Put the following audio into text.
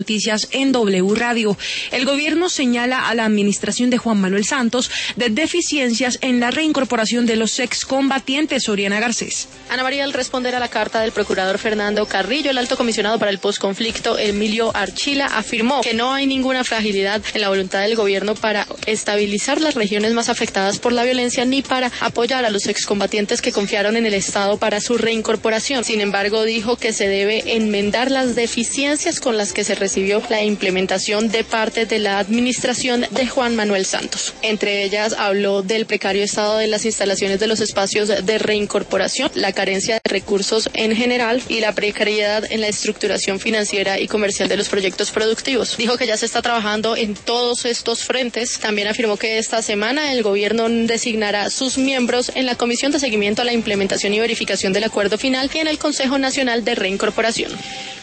Noticias en W Radio. El gobierno señala a la administración de Juan Manuel Santos de deficiencias en la reincorporación de los excombatientes. Oriana Garcés. Ana María, al responder a la carta del procurador Fernando Carrillo, el alto comisionado para el posconflicto Emilio Archila afirmó que no hay ninguna fragilidad en la voluntad del gobierno para estabilizar las regiones más afectadas por la violencia ni para apoyar a los excombatientes que confiaron en el Estado para su reincorporación. Sin embargo, dijo que se debe enmendar las deficiencias con las que se recibió la implementación de parte de la administración de Juan Manuel Santos. Entre ellas habló del precario estado de las instalaciones de los espacios de reincorporación, la carencia de recursos en general y la precariedad en la estructuración financiera y comercial de los proyectos productivos. Dijo que ya se está trabajando en todos estos frentes. También afirmó que esta semana el gobierno designará sus miembros en la Comisión de Seguimiento a la Implementación y Verificación del Acuerdo Final y en el Consejo Nacional de Reincorporación.